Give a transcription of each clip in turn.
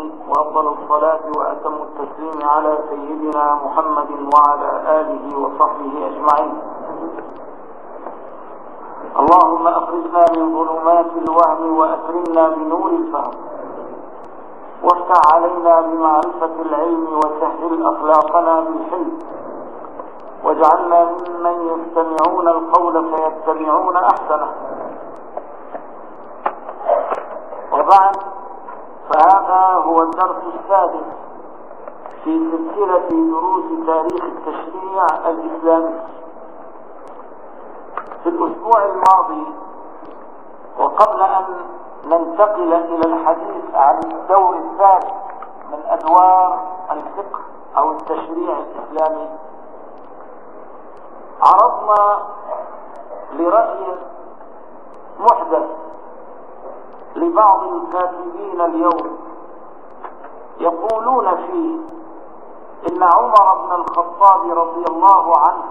وأفضل الصلاة وأتم التسليم على سيدنا محمد وعلى آله وصحبه أجمعين. اللهم أخرجنا من ظلمات الوهم وأكرمنا بنور الفهم، وافتح علينا بمعرفة العلم وسهل أخلاقنا بالحلم، واجعلنا ممن يستمعون القول فيتبعون أحسنه. وبعد، فهذا هو الدرس السادس في سلسلة دروس تاريخ التشريع الإسلامي. في الأسبوع الماضي، وقبل أن ننتقل إلى الحديث عن الدور الثالث من أدوار الفقه أو التشريع الإسلامي، عرضنا لرأي محدث لبعض الكاتبين اليوم يقولون فيه إن عمر بن الخطاب رضي الله عنه،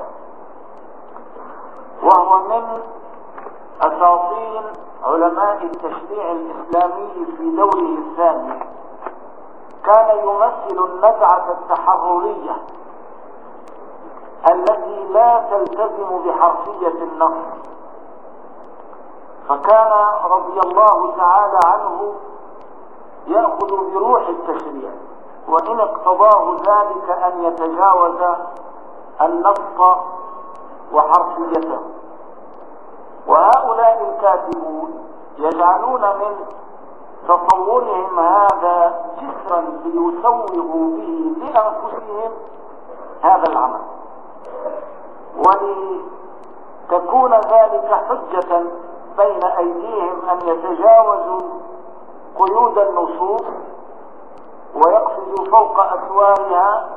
وهو من أساطين علماء التشريع الإسلامي في دوره الثاني، كان يمثل النزعة التحررية التي لا تلتزم بحرفية النص، فكان رضي الله تعالى عنه يأخذ بروح التشريع، وإن اقتضاه ذلك أن يتجاوز النص وحرفيته. وهؤلاء الكاتبون يجعلون من تصورهم هذا جسرا ليسوغوا به لأنفسهم هذا العمل، ولتكون ذلك حجة بين أيديهم أن يتجاوزوا قيود النصوص ويقفزوا فوق أسوارها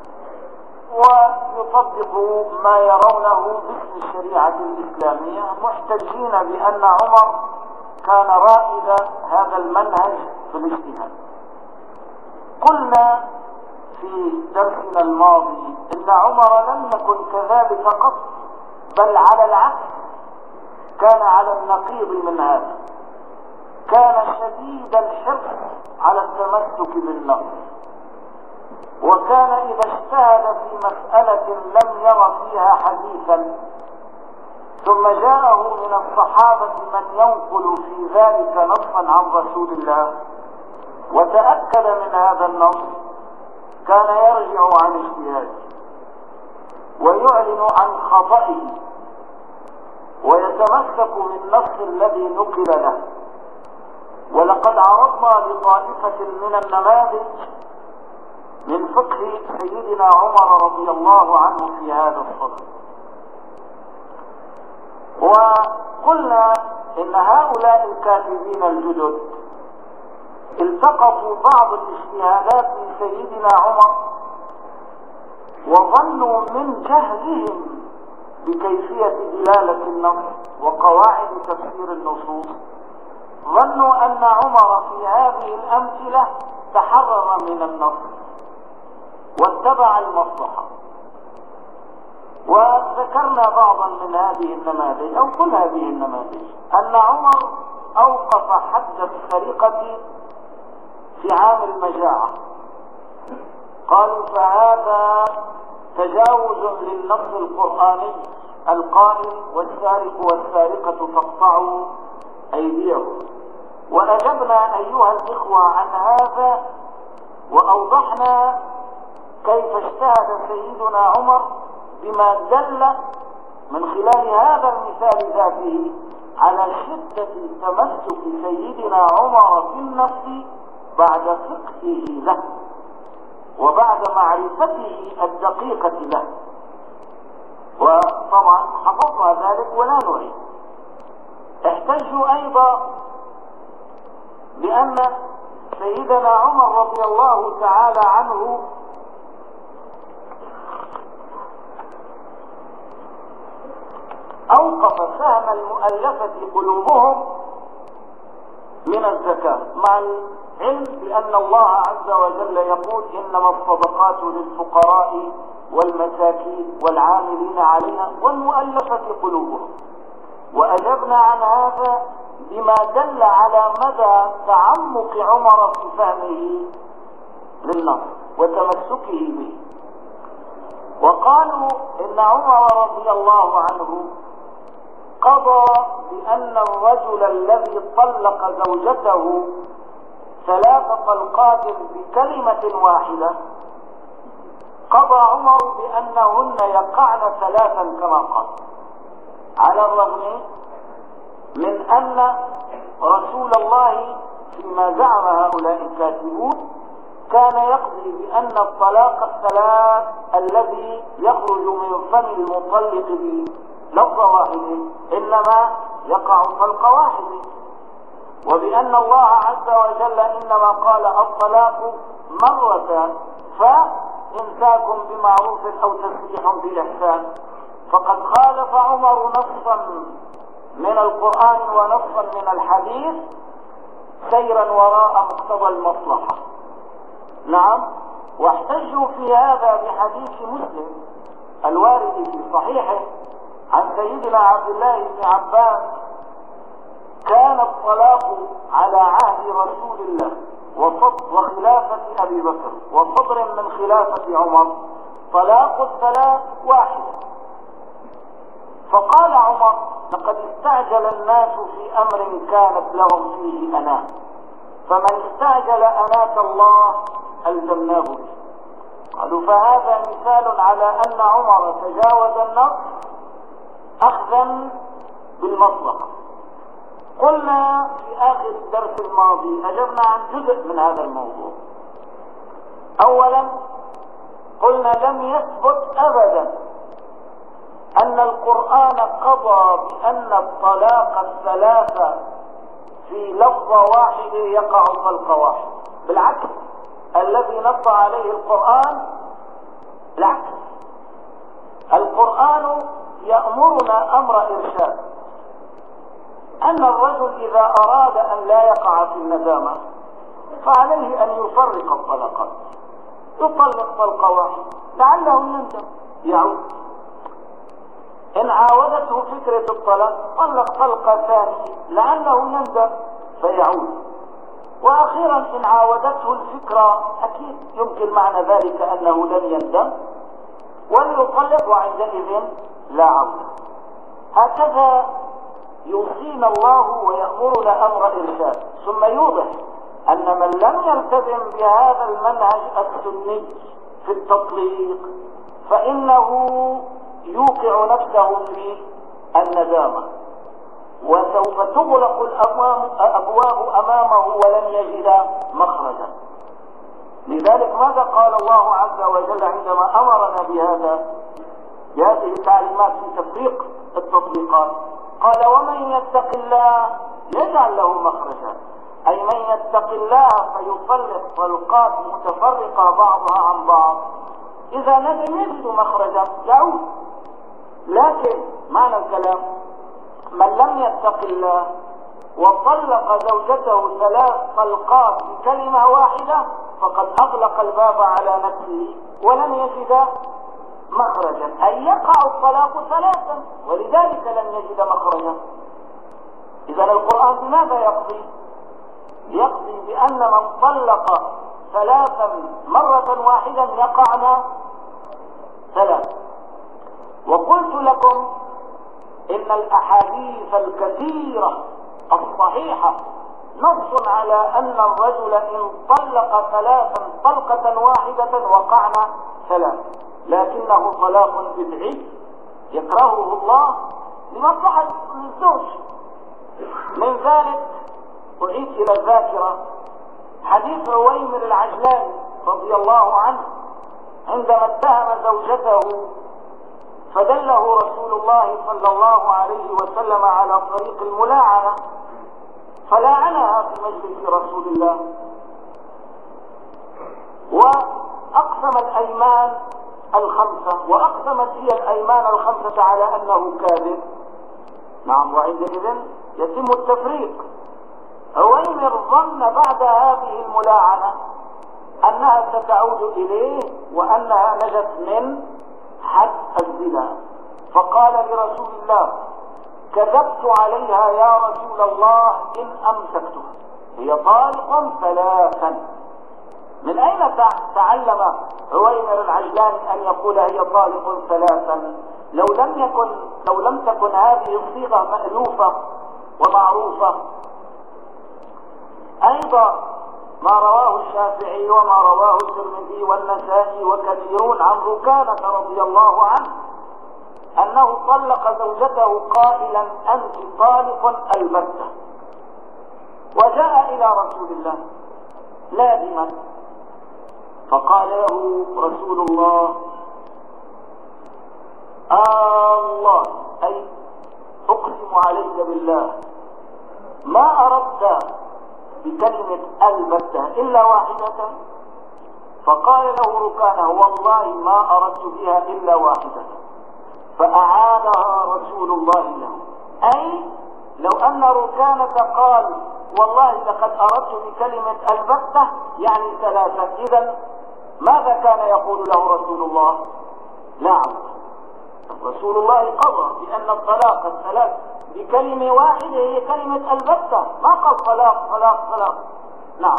ويطبقوا ما يرونه باسم الشريعة الإسلامية، محتجين بأن عمر كان رائد هذا المنهج في الاجتهاد. قلنا في درسنا الماضي إن عمر لم يكن كذلك قط، بل على العكس، كان على النقيض من هذا، كان شديد الحرص على التمسك بالنص، وكان إذا اجتهد في مسألة لم ير فيها حديثا ثم جاءه من الصحابة من ينقل في ذلك نصا عن رسول الله وتأكد من هذا النص، كان يرجع عن اجتهاده ويعلن عن خطئه ويتمسك بالنص الذي نقل له. ولقد عرضنا لطائفة من النماذج من فقه سيدنا عمر رضي الله عنه في هذا الصدد، وقلنا إن هؤلاء الكاتبين الجدد التقطوا بعض الاجتهادات من سيدنا عمر، وظنوا من جهلهم بكيفية دلالة النص وقواعد تفسير النصوص، ظنوا أن عمر في هذه الأمثلة تحرر من النص واتبع المصلحة. وذكرنا بعضا من هذه النماذج أو كل هذه النماذج، أن عمر أوقف حد السرقة في عام المجاعة، قالوا فهذا تجاوز للنص القرآني القائل والسارق والسارقة فاقطعوا أيديهم. وأجبنا أيها الإخوة عن هذا وأوضحنا كيف اجتهد سيدنا عمر بما دل من خلال هذا المثال ذاته على شدة تمسك سيدنا عمر في النص بعد فقهه له وبعد معرفته الدقيقة له. وطبعا حفظنا ذلك ولا نعيد. احتجوا أيضا بأن سيدنا عمر رضي الله تعالى عنه أوقف سهم المؤلفة قلوبهم من الزكاة، مع العلم بأن الله عز وجل يقول إنما الصدقات للفقراء والمساكين والعاملين عليها والمؤلفة قلوبهم. وأجبنا عن هذا بما دل على مدى تعمق عمر في فهمه للنص وتمسكه به. وقالوا إن عمر رضي الله عنه قضى بأن الرجل الذي طلق زوجته 3 طلقات بكلمة واحدة، قضى عمر بأنهن يقعن 3 كما قال، على الرغم من أن رسول الله فيما زعم هؤلاء الكاتبون كان يقضي بأن الطلاق 3 الذي يخرج من فم المطلق بلفظ واحد إنما يقع طلق واحد، وبأن الله عز وجل إنما قال الطلاق مرة فإمساك بمعروف أو تسريح بإحسان. فقد خالف عمر نصا من القرآن ونصا من الحديث سيرا وراء مقتضى المصلحة. نعم، واحتجوا في هذا بحديث مسلم الوارد في صحيحه عن سيدنا عبد الله بن عباس: كان الطلاق على عهد رسول الله وخلافة أبي بكر وصدر من خلافة عمر طلاق 3 واحدة. فقال عمر: لقد استعجل الناس في أمر كانت لهم فيه أناة، فمن استعجل أناة الله ألزمناه به. قالوا: فهذا مثال على أن عمر تجاوز النص أخذا بالمطلق. قلنا في آخر الدرس الماضي أجبنا عن جزء من هذا الموضوع. أولا قلنا لم يثبت أبدا أن القرآن قضى بأن الطلاق 3 في لفظة واحدة يقع طلق واحد، بالعكس الذي نص عليه القرآن العكس. القرآن يأمرنا أمر إرشاد، أن الرجل إذا أراد أن لا يقع في الندامة فعليه أن يفرق الطلقات، يطلق طلقة واحدة لعله يندم يعود. إن عاودته فكرة الطلاق طلق طلقة ثانية لعله يندم فيعود. وأخيرا إن عاودته الفكرة أكيد يمكن معنى ذلك أنه لن يندم وليطلق وعندئذ لا عودة. هكذا يوصينا الله ويأمرنا أمر إرشاد، ثم يوضح أن من لم يلتزم بهذا المنهج السني في التطليق فإنه يوقع نفسه في الندامة، وسوف تغلق الأبواب أمامه ولن يجد مخرجا. لذلك ماذا قال الله عز وجل عندما أمرنا بهذه التعليمات في تفريق التطبيقات؟ قال: ومن يتق الله يجعل له مخرجا، أي من يتق الله فيطلق طلقات متفرقة بعضها عن بعض إذا ندم يجد مخرجا يعود. لكن معنى الكلام من لم يتق الله وطلق زوجته 3 طلقات بكلمة واحدة فقد أغلق الباب على نفسه ولن يجد مخرجا، أي يقع الطلاق 3 ولذلك لن يجد مخرجا. إذا القرآن بماذا يقضي؟ يقضي بأن من طلق 3 مرة واحدة يقعن 3. وقلت لكم إن الأحاديث الكثيرة الصحيحة نص على أن الرجل إن طلق 3 طلقة واحدة وقعن 3، لكنه طلاق بدعي يكرهه الله لمصلحة الزوج. من ذلك أعيد إلى الذاكرة حديث عويمر العجلاني رضي الله عنه عندما اتهم زوجته فدله رسول الله صلى الله عليه وسلم على طريق الملاعنة فلاعنها في مجلس رسول الله، وأقسم الأيمان 5 وأقسمت هي الأيمان 5 على أنه كاذب. نعم، وعندئذ يتم التفريق. عويمر ظن بعد هذه الملاعنة أنها ستعود إليه وأنها نجت من حد الزنا، فقال لرسول الله: كذبت عليها يا رسول الله إن أمسكتها، هي طالق ثلاثا. من أين تعلم عويمر العجلاني أن يقول هي طالق ثلاثا؟ لو لم تكن هذه الصيغة مألوفة ومعروفة. أيضا ما رواه الشافعي وما رواه الترمذي والنسائي وكثيرون عن ركانة رضي الله عنه أنه طلق زوجته قائلا أنت طالق البتة، وجاء إلى رسول الله نادما فقال له رسول الله الله أي أقسم عليك بالله ما أردت بكلمة البتة إلا واحدة. فقال له ركانه والله ما أردت بها إلا واحدة، فأعادها رسول الله له. أي لو أن ركانة قال والله لقد أردت بكلمة البتة يعني ثلاثة، إذا ماذا كان يقول له رسول الله؟ نعم، رسول الله قضى بأن الطلاق الثلاث بكلمة واحدة هي كلمة البتة، ما قال طلاق طلاق طلاق. نعم.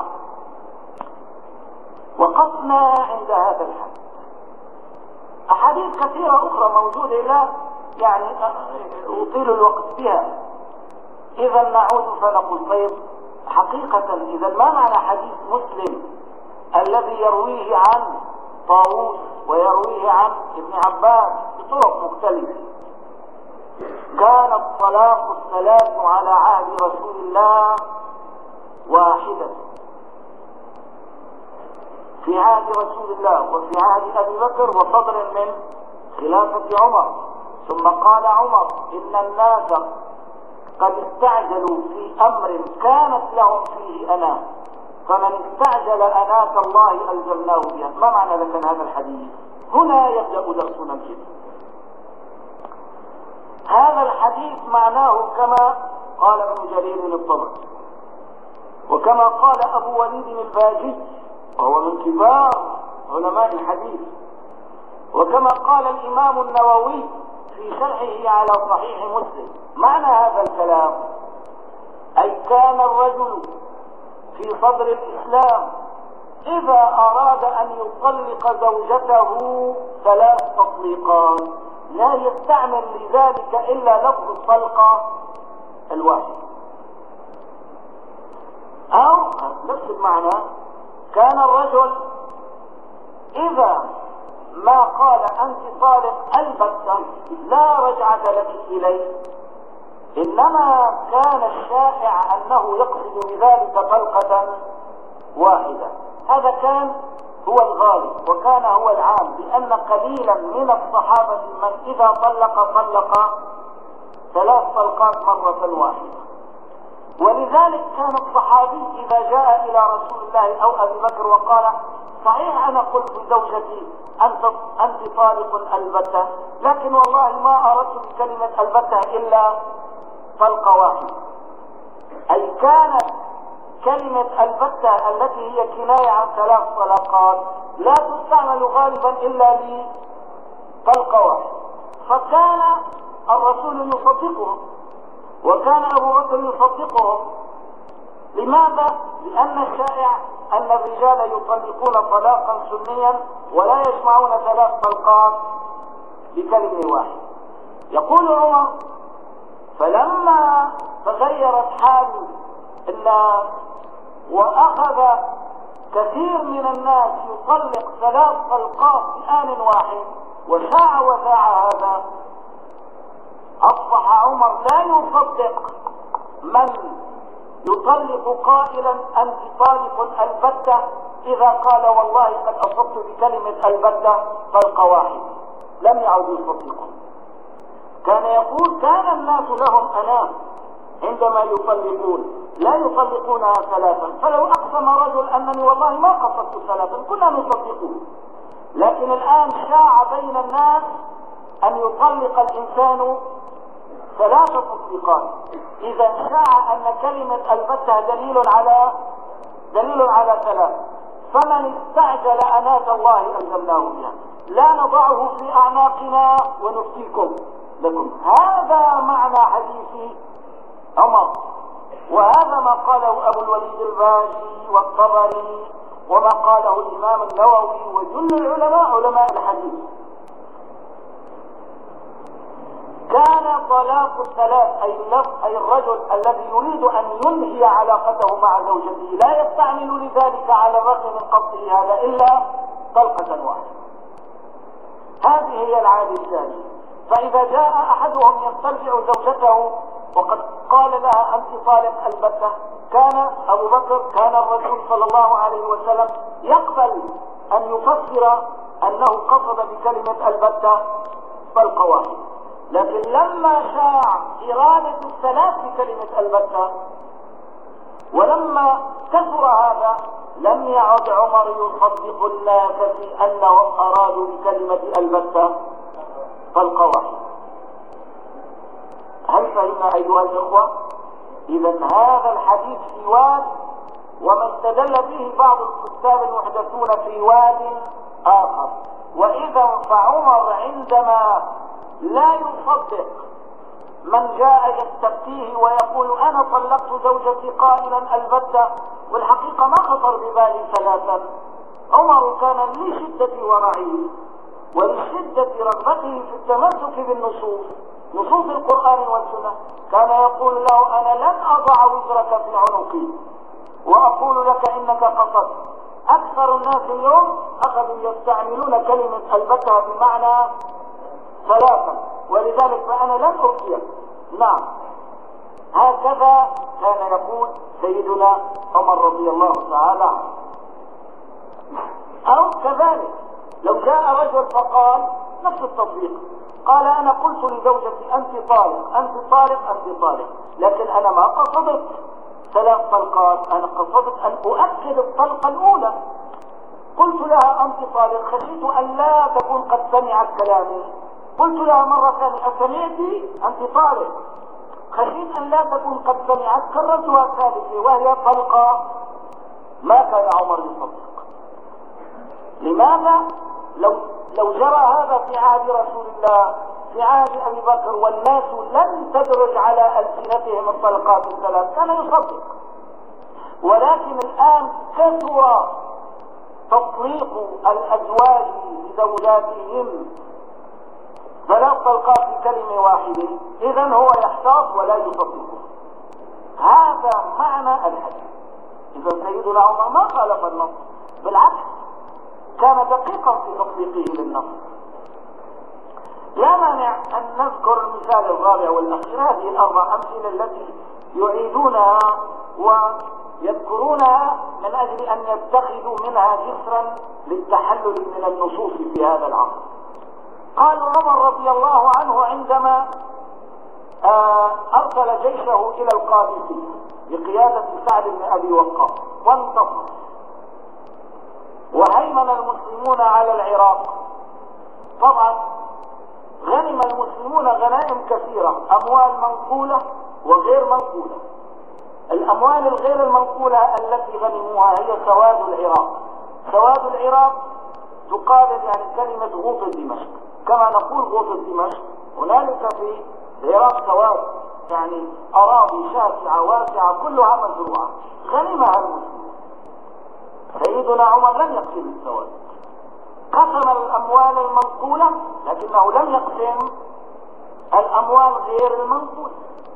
وقفنا عند هذا الحد. أحاديث كثيرة أخرى موجودة لا يعني أطيل الوقت بها. إذا نعود فنقول طيب حقيقة إذا ما معنى حديث مسلم الذي يرويه عن طاووس ويرويه عن ابن عباس بطرق مختلفة؟ كان الطلاق الثلاث على عهد رسول الله واحدة، في عهد رسول الله وفي عهد أبي بكر وصدر من خلافة عمر. ثم قال عمر إن الناس قد استعجلوا في أمر كانت لهم فيه أناة، فمن استعجل أناة الله ألزمناه بها. ما معنى لك هذا الحديث؟ هنا يبدأ درسنا الجديد. هذا الحديث معناه كما قال ابن جرير الطبري وكما قال أبو وليد الباجي وهو من كبار علماء الحديث، وكما قال الإمام النووي في شرحه على صحيح مسلم. معنى هذا الكلام أي كان الرجل في صدر الإسلام إذا أراد أن يطلق زوجته ثلاث تطليقات لا يستعمل لذلك إلا لفظ الطلقة الواحد، أو نفس المعنى كان الرجل إذا ما قال أنت طالق البتة لا رجعة لك إليه، إنما كان الشائع أنه يقصد بذلك طلقة واحدة. هذا كان هو الغالب وكان هو العام، لأن قليلا من الصحابة من إذا طلق ثلاث طلقات مرة واحدة. ولذلك كان الصحابي إذا جاء إلى رسول الله أو أبي بكر وقال صحيح أنا قلت لزوجتي أنت طالق البتة، لكن والله ما أردت بكلمة البتة إلا طلقة واحدة، أي كانت كلمة البتة التي هي كناية عن ثلاث طلقات لا تستعمل غالبا إلا لطلقة واحدة. فكان الرسول يصدقهم وكان أبو بكر يصدقهم. لماذا؟ لأن الشائع أن الرجال يطلقون طلاقا سنيا ولا يجمعون ثلاث طلقات بكلمة واحدة. يقول عمر فلما تغيرت حال الناس وأخذ كثير من الناس يطلق ثلاث طلقات بآن واحد وشاع وذاع هذا، أصبح عمر لا يصدق من يطلق قائلا أنت طالق البتة إذا قال والله قد أصبت بكلمة البتة طلقة واحدة، لم يعد يصدقه. كان يقول كان الناس لهم أنام عندما يطلقون لا يطلقونها ثلاثا، فلو أقسم رجل أنني والله ما قصدت ثلاثا كنا نصدقه. لكن الآن شاع بين الناس أن يطلق الإنسان ثلاث تطليقات، إذا شاع أن كلمة البتة دليل على ثلاث، فمن استعجل أناة الله ألزمناه بها. لا نضعه في أعناقنا ونفتيكم، لكم. هذا معنى حديث عمر، وهذا ما قاله أبو الوليد الباجي والطبري، وما قاله الإمام النووي وجل العلماء علماء الحديث. كان طلاق الثلاث أي الرجل الذي يريد أن ينهي علاقته مع زوجته لا يستعمل لذلك على الرغم من قصده هذا إلا طلقة واحدة. هذه هي العادة الثانية. فإذا جاء أحدهم يسترجع زوجته وقد قال لها أنت طالق البتة، كان أبو بكر كان الرسول صلى الله عليه وسلم يقبل أن يفسر أنه قصد بكلمة البتة طلقة واحدة. لكن لما شاع إرادة الثلاث بكلمة البتة ولما كثر هذا لم يعد عمر يصدق الناس في أنهم أرادوا بكلمة البتة طلقة واحدة. هل فهمنا أيها الإخوة؟ إذن هذا الحديث في واد، وما استدل به بعض الكتاب المحدثون في واد آخر. وإذا فعمر عندما لا يصدق من جاء يستفتيه ويقول أنا طلقت زوجتي قائلا البتة، والحقيقة ما خطر ببالي ثلاثا، عمر كان لشدة ورعه ولشدة رغبته في التمسك بالنصوص، نصوص القرآن والسنة، كان يقول له أنا لن أضع وزرك في عنقي وأقول لك إنك قصدت. أكثر الناس اليوم أخذوا يستعملون كلمة البتة بمعنى ثلاثا، ولذلك فأنا لن أفتيك. نعم، هكذا كان يقول سيدنا عمر رضي الله تعالى عنه. أو كذلك لو جاء رجل فقال نفس التطبيق، قال أنا قلت لزوجتي أنت طالق أنت طالق أنت طالق، لكن أنا ما قصدت ثلاث طلقات، أنا قصدت أن أؤكد الطلقة الأولى. قلت لها أنت طالق، خشيت أن لا تكون قد سمعت كلامي. قلت لها مرة ثانية أسمعتي أنت طالق، خشيت أن لا تكون قد سمعت، كررتها ثالثة وهي طلقة. ما كان عمر يصدق. لماذا؟ لو جرى هذا في عهد رسول الله، في عهد أبي بكر، والناس لم تدرج على ألسنتهم الطلقات الثلاث، كان يصدق. ولكن الآن كثر تطليق الأزواج لزوجاتهم ثلاث طلقات في كلمة واحدة، إذن هو يحتاط ولا يصدقه. هذا معنى الحديث. إذا سيدنا عمر ما خالف النص، بالعكس كان دقيقا في تطبيقه للنص. لا مانع أن نذكر المثال الرابع والأخير، هذه الأربع أمثلة التي يعيدونها ويذكرونها من أجل أن يتخذوا منها جسرا للتحلل من النصوص في هذا العصر. قال عمر رضي الله عنه عندما أرسل جيشه إلى القادسية بقيادة سعد بن أبي وقاص وانتصر، وهيمن المسلمون على العراق. طبعا غنم المسلمون غنائم كثيرة، أموال منقولة وغير منقولة. الأموال الغير المنقولة التي غنموها هي سواد العراق. سواد العراق تقابل يعني كلمة غوطة دمشق، كما نقول غوطة دمشق، هنالك في العراق سواد يعني أراضي شاسعة واسعة كلها مزروعة، غنمها المسلمون. سيدنا عمر لم يقسم السواد، قسم الأموال المنقولة لكنه لم يقسم الأموال غير المنقولة.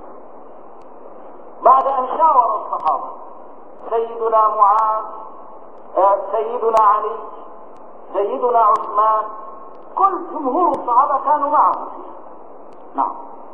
بعد أن شاور الصحابة سيدنا معاذ، سيدنا علي، سيدنا عثمان، كل جمهور الصحابة كانوا معه فيها. نعم.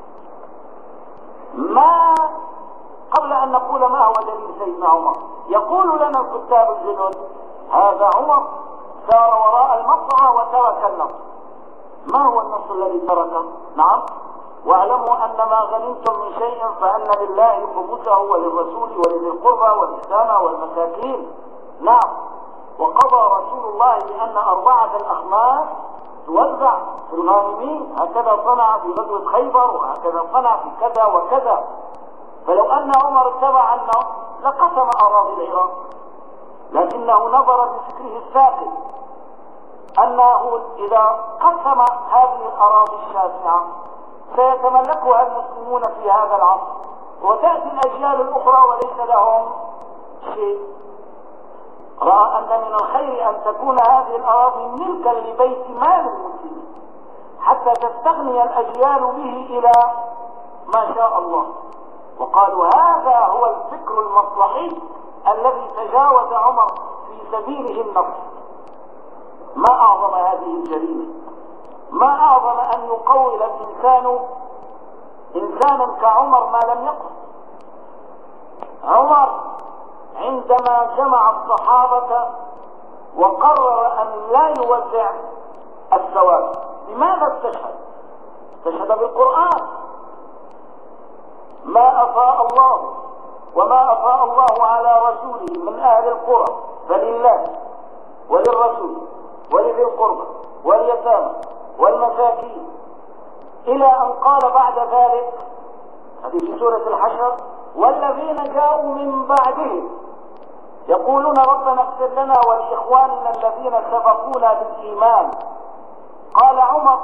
ما قبل أن نقول ما هو دليل سيدنا عمر، يقول لنا الكتاب الجدد هذا عمر سار وراء المقطع وترك النص. ما هو النص الذي تركه؟ نعم، واعلموا أن ما غنمتم من شيء فأن لله خمسه وللرسول ولذي القربى واليتامى والمساكين. نعم، وقضى رسول الله بأن 4 الأخماس توزع في الغانمين، هكذا صنع في غزوة خيبر وهكذا صنع في كذا وكذا. فلو أن عمر اتبع النص لقسم أراضي العراق، لكنه نظر بفكره الثاقب أنه إذا قسم هذه الأراضي الشاسعة سيتملكها المسلمون في هذا العصر، وتأتي الأجيال الأخرى وليس لهم شيء. رأى أن من الخير أن تكون هذه الأراضي ملكا لبيت مال المسلمين حتى تستغني الأجيال به إلى ما شاء الله. وقالوا هذا هو الفكر المصلحي الذي تجاوز عمر في سبيله النصر. ما أعظم هذه الجريمة، ما أعظم أن يقول الإنسان إنسانا كعمر ما لم يقل. عمر عندما جمع الصحابة وقرر أن لا يوزع الثواب، لماذا استشهد؟ استشهد بالقرآن. ما أفاء الله وما أفاء الله على رسوله من أهل القرى فلله وللرسول ولذي القربى واليتامى والمساكين، إلى أن قال بعد ذلك، هذه في سورة الحشر: والذين جاءوا من بعدهم يقولون ربنا اغفر لنا ولإخواننا الذين سبقونا بالإيمان. قال عمر: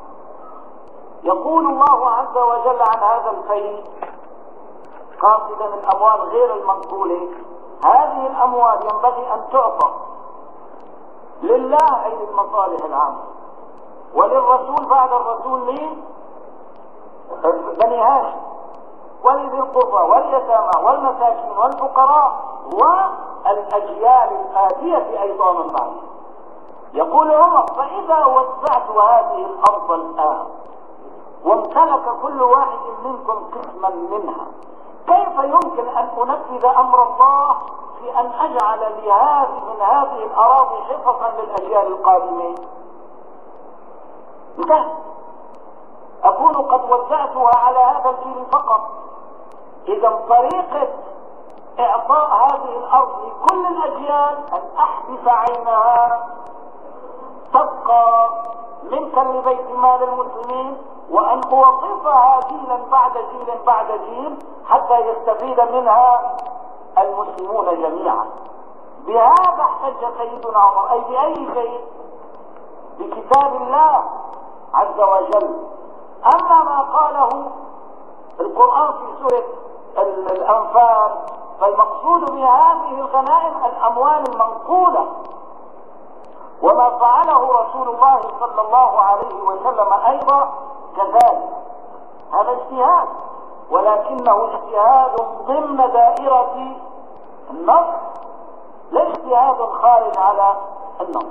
يقول الله عز وجل عن هذا الفيء قاصدا الأموال غير المنقولة: هذه الأموال ينبغي أن تعطى لله أي للمصالح العامة، وللرسول بعد الرسول مين؟ بني هاشم، ولذي القربى واليتامى والمساكين والفقراء والأجيال الآتية أيضا من بعدهم. يقول عمر: فإذا وزعت هذه الأرض الآن وامتلك كل واحد منكم قسما منها، كيف يمكن أن أنفذ أمر الله في أن أجعل من هذه الأراضي حفظا للأجيال القادمين؟ انتهى. أكون قد وزعتها على هذا الجيل فقط. إذا طريقة إعطاء هذه الأرض لكل الأجيال أن أحبس عينها تبقى ملكا لبيت مال المسلمين، وأن أوظفها جيلا بعد جيل بعد جيل حتى يستفيد منها المسلمون جميعا. بهذا احتج سيدنا عمر، أي بأي شيء؟ بكتاب الله عز وجل. أما ما قاله القرآن في سورة الأنفال فالمقصود بهذه الغنائم الأموال المنقولة، وما فعله رسول الله صلى الله عليه وسلم أيضا كذلك. هذا اجتهاد، ولكنه اجتهاد ضمن دائرة النص، لا اجتهاد خارج على النص.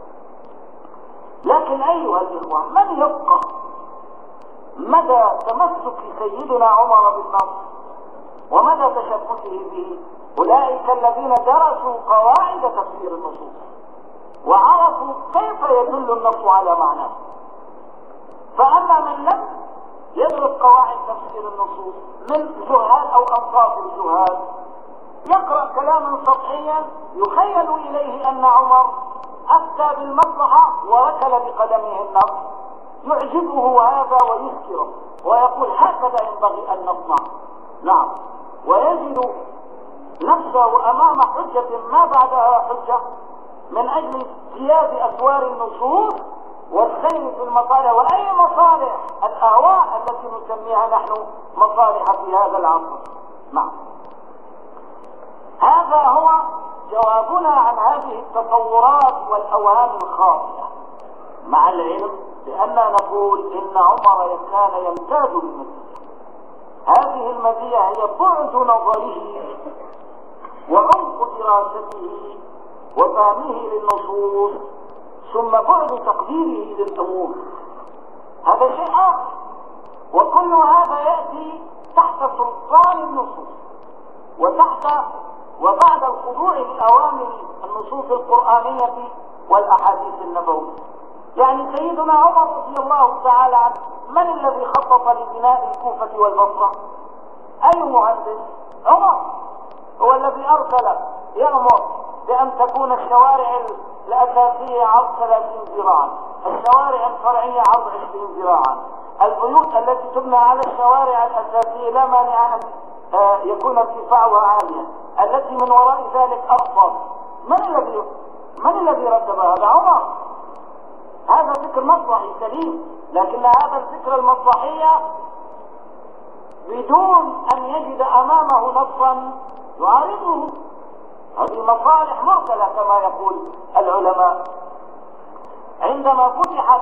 لكن أيها الإخوة، من يبقى مدى تمسك سيدنا عمر بالنص ومدى تشبثه به؟ أولئك الذين درسوا قواعد تفسير النصوص وعرفوا كيف يدل النص على معناه. فأما من لم يدرس قواعد تفسير النصوص من جهال أو أنصاف الجهال، يقرأ كلاما سطحيا يخيل إليه أن عمر أفتى بالمصلحة وركل بقدمه النص، يعجبه هذا ويسكره ويقول هكذا ينبغي أن نصنع. نعم، ويجد نفسه أمام حجة ما بعدها حجة من أجل اجتياز أسوار النصوص والسير في المصالح. وأي مصالح؟ الأهواء التي نسميها نحن مصالح في هذا العصر. نعم، هذا هو جوابنا عن هذه التصورات والأوهام الخاطئة، مع العلم بأننا نقول إن عمر كان يمتاز بالمزية. هذه المزية هي بعد نظره وعمق دراسته وفهمه للنصوص، ثم بعد تقديره للأمور. هذا شيء آخر، وكل هذا يأتي تحت سلطان النصوص وبعد الخضوع لأوامر النصوص القرآنية والأحاديث النبوية. يعني سيدنا عمر رضي الله تعالى عنه، من الذي خطط لبناء الكوفة والبصرة؟ أي مهندس؟ عمر هو الذي أرسل يأمر بأن تكون الشوارع الأساسية عرض 30 ذراعا، الشوارع الفرعية عرض 20 ذراعا، البيوت التي تبنى على الشوارع الأساسية لا مانع أن يكون ارتفاعها عاليا، التي من وراء ذلك أخفض. من الذي رتب هذا؟ عمر. هذا فكر مصلحي سليم، لكن هذا الفكر المصلحية بدون أن يجد أمامه نصا يعارضه. هذه مصالح مرسلة كما يقول العلماء. عندما فتحت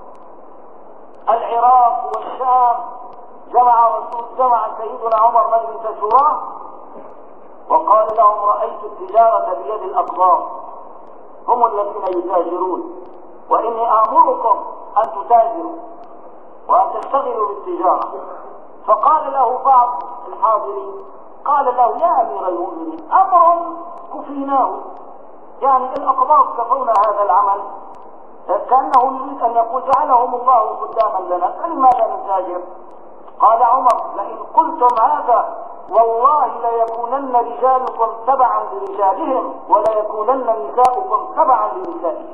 العراق والشام جمع سيدنا عمر مجلس شوراه وقال لهم: رأيت التجارة بيد الأقباط، هم الذين يتاجرون، وإني آمركم أن تتاجروا وأن تشتغلوا بالتجارة. فقال له بعض الحاضرين، قال له: يا أمير المؤمنين، أمر كفيناه، يعني الأقباط كفونا هذا العمل، كأنه يريد أن يقول: جعلهم الله قداما لنا، فلماذا نتاجر؟ قال عمر: لئن قلتم هذا والله ليكونن رجالكم تبعا لرجالهم وليكونن نساؤكم تبعا لنسائهم.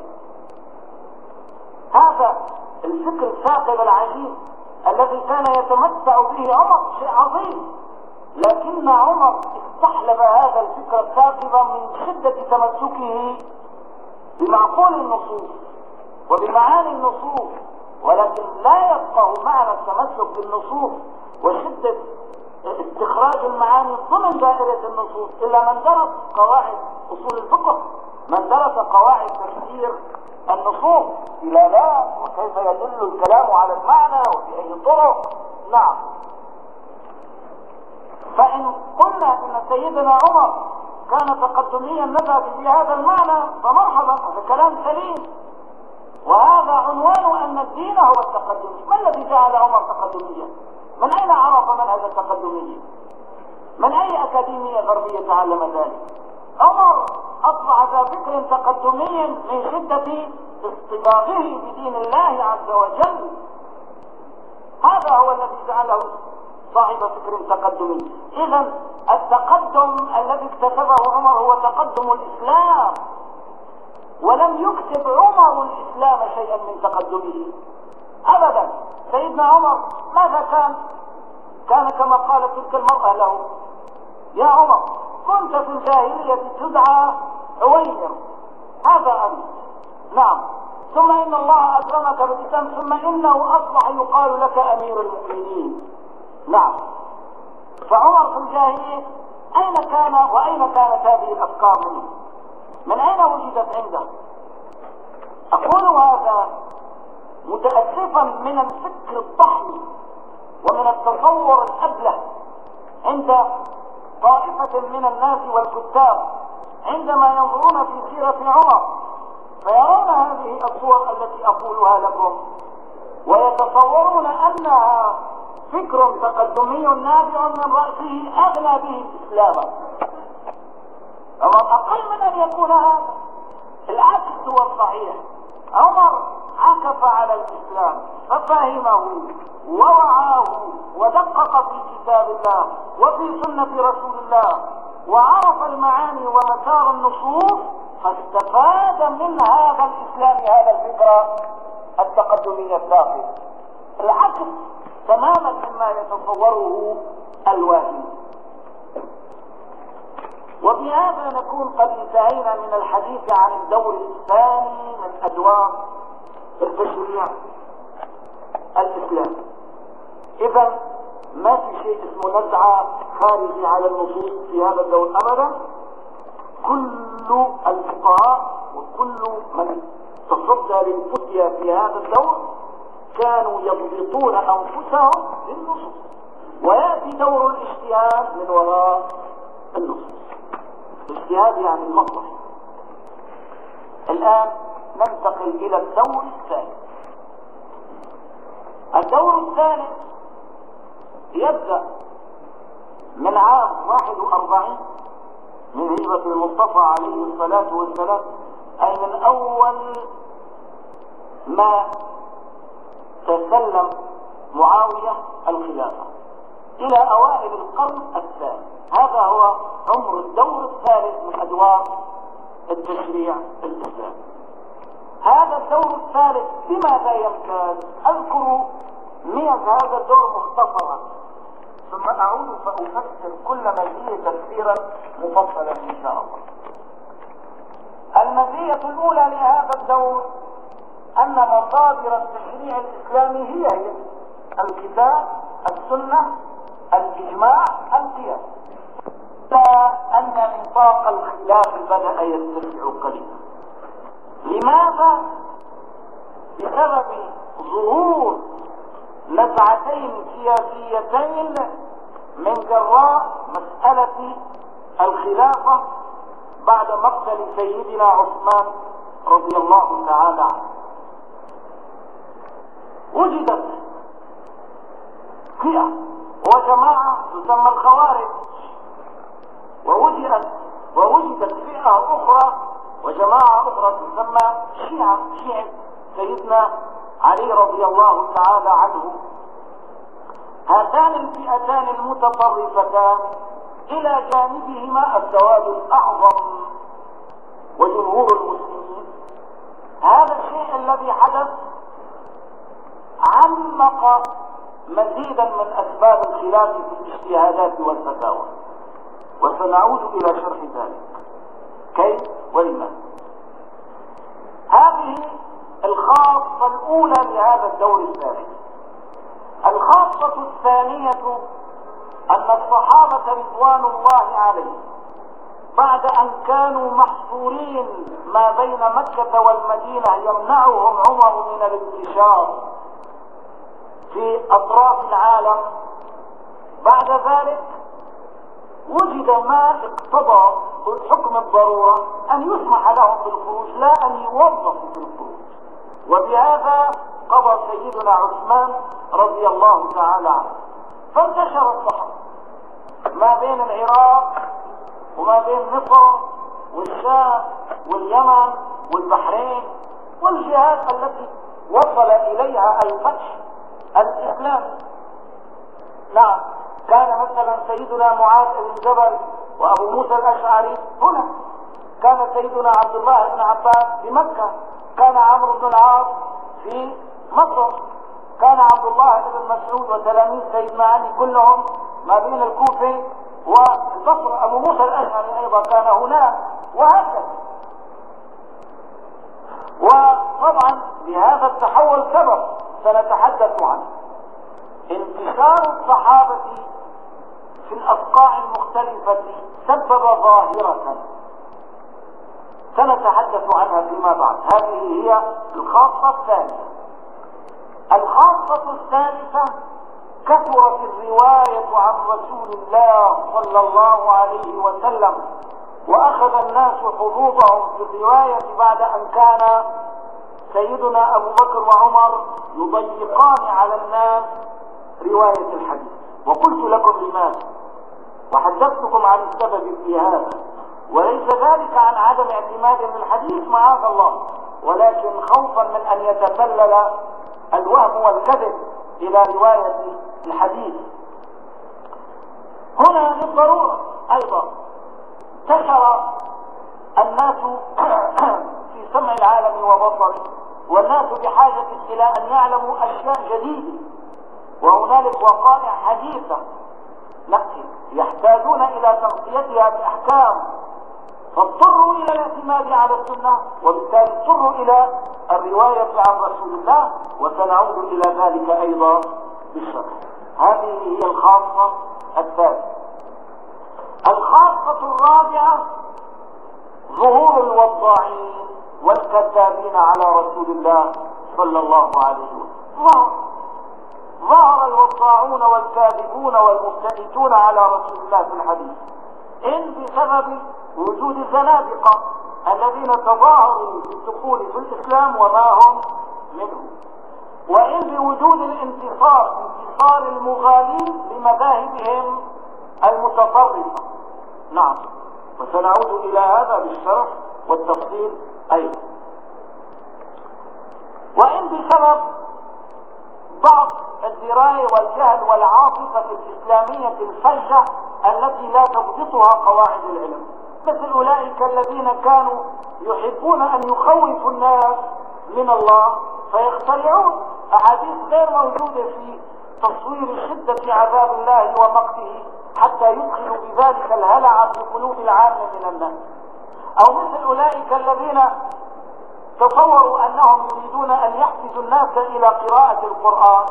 هذا الفكر الثاقب العجيب الذي كان يتمتع به عمر شيء عظيم، لكن عمر استحلب هذا الفكر الثاقب من شدة تمسكه بمعقول النصوص وبمعاني النصوص، ولكن لا يفقه معنى التمسك بالنصوص وشدة استخراج المعاني ضمن دائرة النصوص إلا من درس قواعد أصول الفقه، من درس قواعد تفسير النصوص، دلالات وكيف يدل الكلام على المعنى وبأي طرق. نعم. فإن قلنا إن سيدنا عمر كان تقدميا نبذ بهذا المعنى فمرحبا، هذا كلام سليم، وهذا عنوان أن الدين هو التقدمي. ما الذي جعل عمر تقدميا؟ من أين عرف منهج التقدمية؟ من أي أكاديمية غربية تعلم ذلك؟ عمر أصبح ذا فكر تقدمي من شدة اصطباغه بدين الله عز وجل. هذا هو الذي جعله صاحب فكر تقدمي. إذن التقدم الذي اكتسبه عمر هو تقدم الإسلام، ولم يكتب عمر الإسلام شيئا من تقدمه أبدا. سيدنا عمر ماذا كان كما قالت تلك المرأة له: يا عمر، كنت في الجاهلية تدعى عويمر، هذا أنت. نعم. ثم إن الله أكرمك بالإسلام، ثم إنه أصبح يقال لك أمير المؤمنين. نعم. فعمر في الجاهلية أين كان وأين كانت هذه الأفكار منه؟ من أين وجدت عنده؟ أقول هذا متأسفا من الفكر الضحل ومن التصور الأبله عند طائفة من الناس والكتاب عندما ينظرون في سيرة عمر فيرون هذه الصور التي أقولها لكم ويتصورون أنها فكر تقدمي نابع من رأسه أغنى به الإسلام. عمر أقل من أن يكون هذا. العكس هو الصحيح. عمر عكف على الإسلام ففهمه ووعاه ودقق في كتاب الله وفي سنة رسول الله وعرف المعاني ومسار النصوص، فاستفاد من هذا الإسلام هذا الفكرة التقدمية الثاقب، العكس تماما مما يتصوره الواهي. وبهذا نكون قد انتهينا من الحديث عن الدور الثاني من أدوار التشريع الإسلامي. إذا ما في شيء اسمه نزعة خارجي على النصوص في هذا الدور أبدا. كل الفقهاء وكل من تصدى للفتيا في هذا الدور كانوا يضبطون أنفسهم للنصوص، ويأتي دور الاجتهاد من وراء النصوص. الاجتهاد يعني المصلحة. الآن ننتقل إلى الدور الثالث. الدور الثالث يبدأ من عام 41 من هجرة المصطفى عليه الصلاة والسلام، أي من أول ما تسلم معاوية الخلافة إلى أوائل القرن الثاني. هذا هو عمر الدور الثالث من أدوار التشريع الإسلامي. هذا الدور الثالث بماذا يمتاز؟ أذكر ميز هذا الدور مختصرا ثم أعود فأفسر كل مزية تفسيرا مفصلا إن شاء الله. المزية الأولى لهذا الدور أن أن مصادر التشريع الإسلامي هي الكتاب، السنة، الإجماع، القياس، إلا أن نطاق الخلاف بدأ يتسع قليلا. لماذا؟ بسبب ظهور نزعتين سياسيتين من جراء مسألة الخلافة بعد مقتل سيدنا عثمان رضي الله تعالى عنه. وجدت فئة وجماعة تسمى الخوارج، ووجدت فئة أخرى وجماعة أخرى تسمى شيعة سيدنا علي رضي الله تعالى عنه. هاتان الفئتان المتطرفتان إلى جانبهما السواد الأعظم وجمهور المسلمين. هذا الشيء الذي حدث عمق مزيدا من أسباب الخلاف في الاجتهادات والفتاوى، وسنعود إلى شرح ذلك كيف ولماذا. هذه الخاصة الأولى لهذا الدور الثاني. الخاصة الثانية أن الصحابة رضوان الله عليهم بعد أن كانوا محصورين ما بين مكة والمدينة يمنعهم عمر من الانتشار في أطراف العالم، بعد ذلك وجد ما اقتضى حكم الضرورة أن يسمح لهم بالخروج لا أن يوظفوا في الخروج، وبهذا قضى سيدنا عثمان رضي الله تعالى عنه. فانتشر الصحابة ما بين العراق وما بين مصر والشام واليمن والبحرين والجهات التي وصل إليها الفتح الإسلامي. نعم، كان مثلا سيدنا معاذ بن جبل وأبو موسى الأشعري هنا، كان سيدنا عبد الله بن عباس في مكة، كان عمرو بن العاص في مصر، كان عبد الله بن مسعود وتلاميذ سيدنا علي كلهم ما بين الكوفة والبصرة. أبو موسى الأشعري أيضا كان هناك، وهكذا. وطبعا بهذا التحول سبب سنتحدث عنه انتشار الصحابة في الأصقاع المختلفة سبب ظاهرة سنتحدث عنها فيما بعد. هذه هي الخاصة الثانية. الخاصة الثالثة: كثرت الرواية عن رسول الله صلى الله عليه وسلم، وأخذ الناس حظوظهم في الرواية بعد أن كان سيدنا أبو بكر وعمر يضيقان على الناس رواية الحديث. وقلت لكم لماذا، وحدثتكم عن السبب في هذا، وليس ذلك عن عدم اعتماد للحديث معاذ الله، ولكن خوفا من أن يتسلل الوهم والكذب إلى رواية الحديث. هنا للضرورة أيضا انتشر الناس في سمع العالم وبصره، والناس بحاجة إلى أن يعلموا أشياء جديدة، وهنالك وقائع حديثة يحتاجون إلى تغطيتها بأحكام، فاضطروا إلى الاعتماد على السنة، وبالتالي اضطروا إلى الرواية عن رسول الله، وسنعود إلى ذلك أيضا بالشرح. هذه هي الخاصة الثالثة. الخاصة الرابعة: ظهور الوضاعين والكذابين على رسول الله صلى الله عليه وسلم. ظهر الوضاعون والكاذبون والمفتئتون على رسول الله في الحديث، إن بسبب وجود الزنادقة الذين تظاهروا بالدخول في الإسلام وما هم منه، وإن بوجود انتصار المغالين لمذاهبهم المتطرفة. نعم، وسنعود إلى هذا بالشرح والتفصيل أيضا. وإن بسبب ضعف الدراية والجهل والعاطفة الإسلامية الفجة التي لا تضبطها قواعد العلم، مثل أولئك الذين كانوا يحبون أن يخوفوا الناس من الله، فيخترعون أحاديث غير موجودة في تصوير شدة عذاب الله ومقته، حتى يدخلوا بذلك الهلع في قلوب العامة من الناس. أو مثل أولئك الذين تصوروا أنهم يريدون أن يحفزوا الناس إلى قراءة القرآن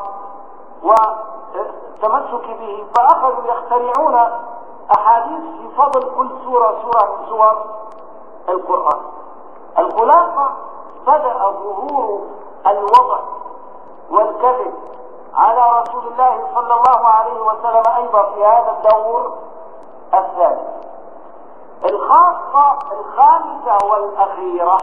والتمسك به، فأخذوا يخترعون أحاديث في فضل كل سورة من سور القرآن. الخلاصة بدأ ظهور الوضع والكذب على رسول الله صلى الله عليه وسلم أيضا في هذا الدور الثالث. الخاصة الخامسة والأخيرة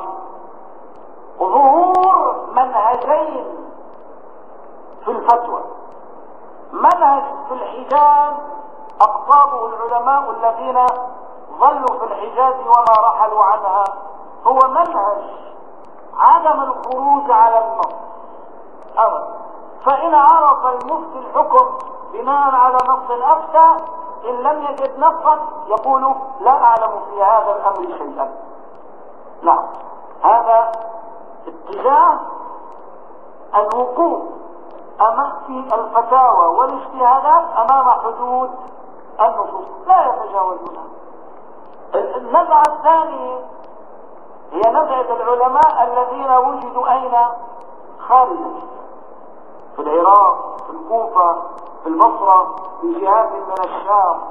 ظهور منهجين في الفتوى. منهج في الحجاز أقطابه العلماء الذين ظلوا في الحجاز وما رحلوا عنها، هو منهج عدم الخروج على النص أبدا. فإن عرف المفتي الحكم بناء على نص أفتى، إن لم يجد نصا يقول لا أعلم في هذا الأمر شيئا. نعم، هذا اتجاه الوقوف في الفتاوى والاجتهادات أمام حدود النصوص لا يتجاوزونها. النزعة الثانية هي نزعة العلماء الذين وجدوا أين؟ خارج الإسلام، في العراق، في الكوفة، في البصرة، في جهات من الشام.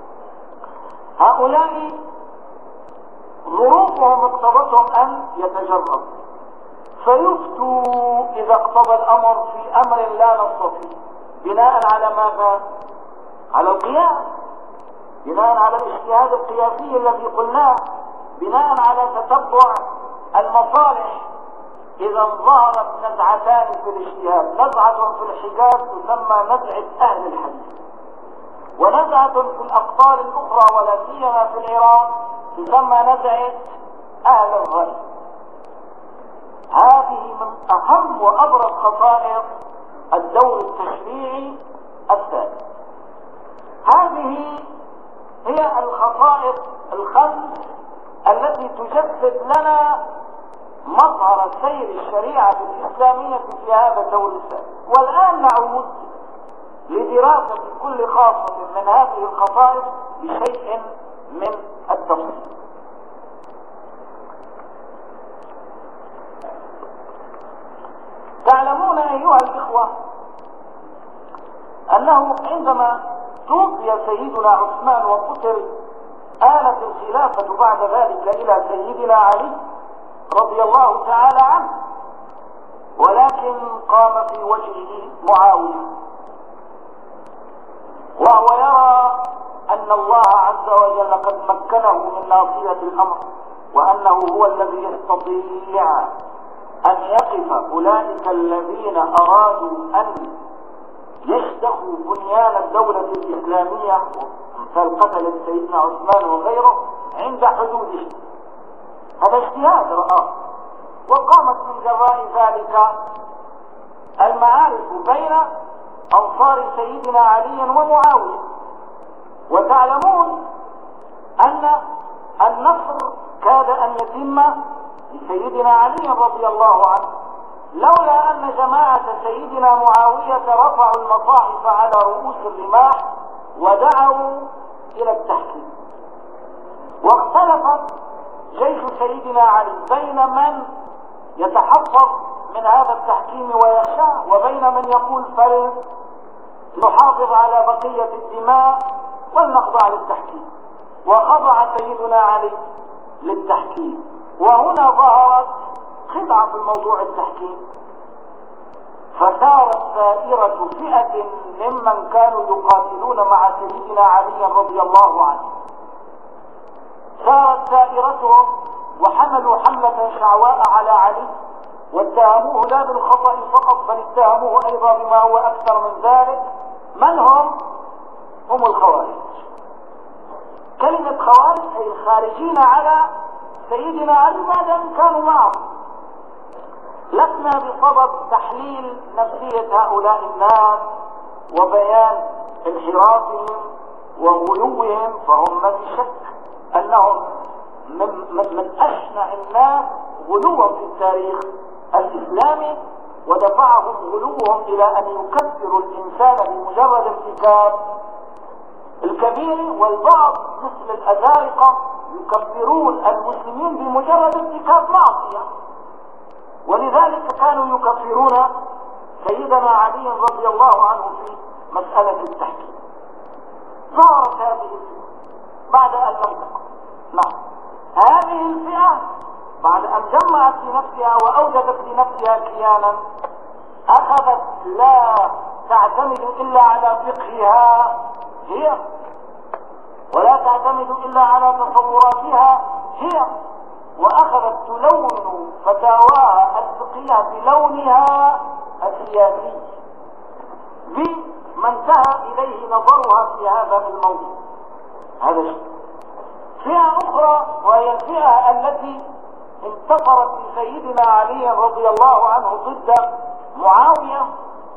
هؤلاء ظروفهم اقتضتهم أن يتجربوا فيفتوا إذا اقتضى الأمر في أمر لا نص فيه، بناء على ماذا؟ على القياس، بناء على الاجتهاد القياسي الذي قلناه، بناء على تتبع المصالح. إذا ظهرت نزعتان في الاجتهاد، نزعة في الحجاز تسمى نزعة أهل الحديث، ونزعة في الأقطار الأخرى ولا سيما في العراق تسمى نزعة أهل الرأي. هذه من أهم وأبرز خصائص الدور التشريعي الثالث. هذه هي الخصائص الخمس التي تجسد لنا مظهر سير الشريعة الإسلامية في هذا الدور الثالث. والآن نعود لدراسة كل خاصة من هذه الخصائص بشيء من التفصيل. تعلمون أيها الإخوة أنه عندما توفي سيدنا عثمان وقتل آلت الخلافة بعد ذلك إلى سيدنا علي رضي الله تعالى عنه، ولكن قام في وجهه معاوية، وهو يرى أن الله عز وجل قد مكنه من ناصية الأمر، وأنه هو الذي يستطيع أن يقف أولئك الذين أرادوا أن يشتخوا بنيان الدولة الإسلامية مثل قتل سيدنا عثمان وغيره عند حدوده. هذا اجتهاد رآه، وقامت من جراء ذلك المعارك بين أنصار سيدنا علي ومعاوية. وتعلمون أن النصر كاد أن يتم لسيدنا علي رضي الله عنه، لولا أن جماعة سيدنا معاوية رفعوا المصاحف على رؤوس الرماح ودعوا إلى التحكيم. واختلف جيش سيدنا علي بين من يتحفظ من هذا التحكيم ويخشاه، وبين من يقول فلنحافظ على بقية الدماء ولنخضع للتحكيم. وخضع سيدنا علي للتحكيم. وهنا ظهرت خدعة في الموضوع التحكيم، فثارت ثائرة فئة ممن كانوا يقاتلون مع سيدنا علي رضي الله عنه، ثارت ثائرتهم وحملوا حملة شعواء على علي، واتهموه لا بالخطأ فقط بل اتهموه أيضا بما هو أكثر من ذلك. من هم؟ هم الخوارج. كلمة خوارج أي الخارجين على سيدنا علي بعد أن كانوا معه. لسنا بصدد تحليل نفسية هؤلاء الناس وبيان انحرافهم وغلوهم، فهم ما في شك أنهم من أشنع الناس غلوا في التاريخ الإسلامي، ودفعهم غلوهم إلى أن يكفروا الإنسان بمجرد ارتكاب الكبير، والبعض مثل الأزارقة يكفرون المسلمين بمجرد ارتكاب معصية. ولذلك كانوا يكفرون سيدنا علي رضي الله عنه في مسألة التحكيم. ظهرت هذه الفئة بعد أن لم تكن. نعم، هذه الفئة بعد أن جمعت لنفسها وأوجدت لنفسها كيانا أخذت لا تعتمد إلا على فقهها هي، ولا تعتمد إلا على تصوراتها هي، وأخذت تلون فتاواها الفقهية بلونها السياسي بما انتهى إليه نظرها في هذا الموضوع. هذا شيء. فئة أخرى وهي الفئة التي انتصرت لسيدنا علي رضي الله عنه ضد معاوية،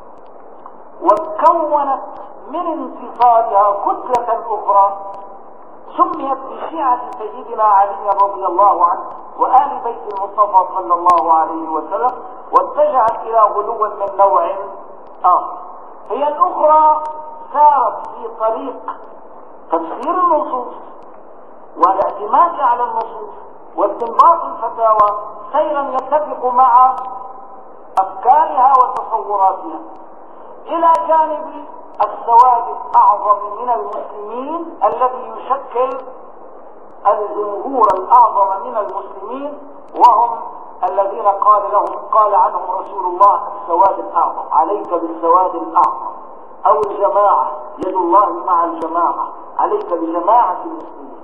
وكونت من انتصارها كتلة أخرى سميت بشيعة سيدنا علي رضي الله عنه وآل بيت المصطفى صلى الله عليه وسلم، واتجهت إلى غلو من نوع آخر. هي الأخرى سارت في طريق تفسير النصوص والاعتماد على النصوص واستنباط الفتاوى سيرا يتفق مع أفكارها وتصوراتها، إلى جانب السواد الأعظم من المسلمين الذي يشكل الجمهور الأعظم من المسلمين، وهم الذين قال عنهم رسول الله السواد الأعظم. عليك بالسواد الأعظم، أو الجماعة، يد الله مع الجماعة، عليك بجماعة المسلمين.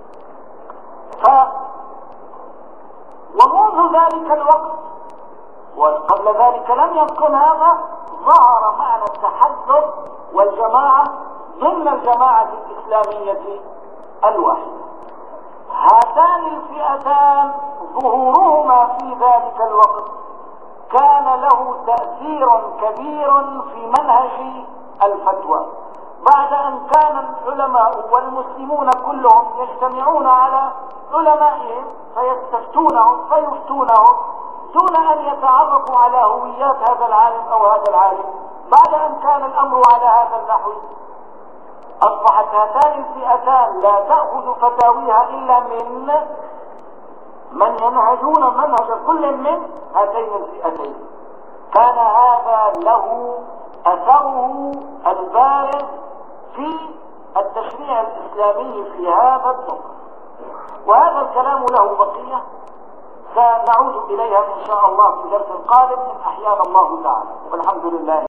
ومنذ ذلك الوقت وقبل ذلك لم يكن هذا، ظهر معنى التحزب والجماعة ضمن الجماعة الإسلامية الواحدة. هاتان الفئتان ظهورهما في ذلك الوقت كان له تأثير كبير في منهج الفتوى، بعد أن كان العلماء والمسلمون كلهم يجتمعون على علمائهم فيستفتونهم فيفتونهم دون أن يتعرفوا على هويات هذا العالم أو هذا العالم. بعد أن كان الأمر على هذا النحو أصبحت هاتان الفئتان لا تأخذ فتاويها إلا من ينهجون منهج كل من هاتين الفئتين. كان هذا له أثره البارز في التشريع الإسلامي في هذا الدور، وهذا الكلام له بقية سنعود إليها إن شاء الله في درس قادم إن أحيانا الله تعالى، والحمد لله.